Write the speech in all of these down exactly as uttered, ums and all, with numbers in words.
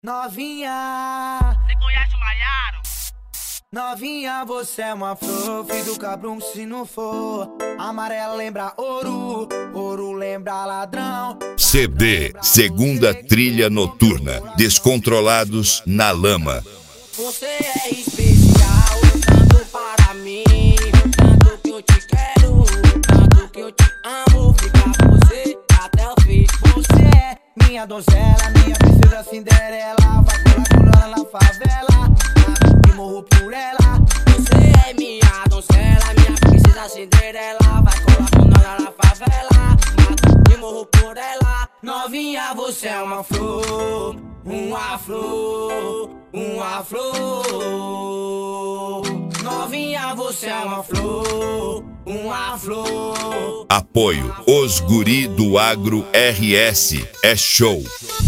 Novinha, você conhece o Maiaro? novinha, você é uma flor, filho do cabrão, se não for. Amarelo lembra ouro, ouro lembra ladrão. C D, segunda trilha noturna, Descontrolados na Lama. Você é especial, tanto para mim, tanto que eu te quero, tanto que eu te amo. Ficar com você até o fim. Você é minha donzela, minha princesa Cinderela. Vai colar com ela na favela, e morro por ela. Você é minha donzela, minha princesa Cinderela. Vai colar com ela na favela, e morro por ela. Novinha, você é uma flor, uma flor, uma flor. Novinha, você é uma flor, uma flor. Apoio Os Guri do Agro R S. É show.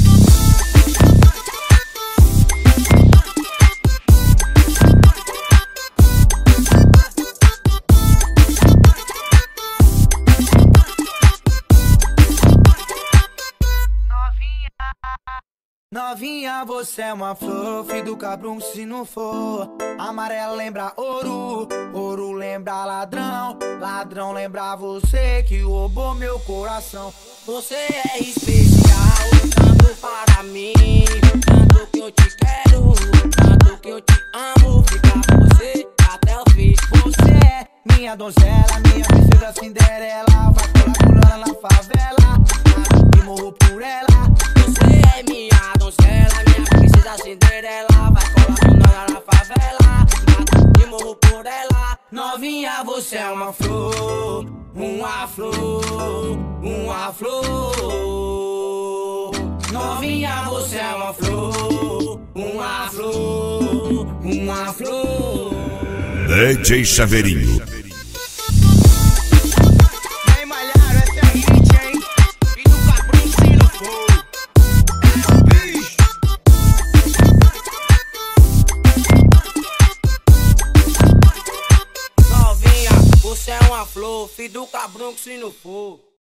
Novinha, você é uma flor, filho do cabrão, se não for. Amarelo lembra ouro, ouro lembra ladrão. Ladrão lembra você que roubou meu coração. Você é especial, tanto para mim, tanto que eu te quero, tanto que eu te amo. Ficar com você até o fim. Você é minha donzela, minha princesa Cinderela. Vai colar com ela na favela, e morro por ela. Você é minha donzela, minha princesa Cinderela. Vai colar com ela na favela, e morro por ela. Novinha, você é uma flor, uma flor, uma flor. Novinha, você é uma flor, uma flor, uma flor. D J Chaveirinho. Ei, Maiaro, essa é hit, hein? E do cabrão, se não for. Novinha, você é uma flor, filho do cabrão, se não for.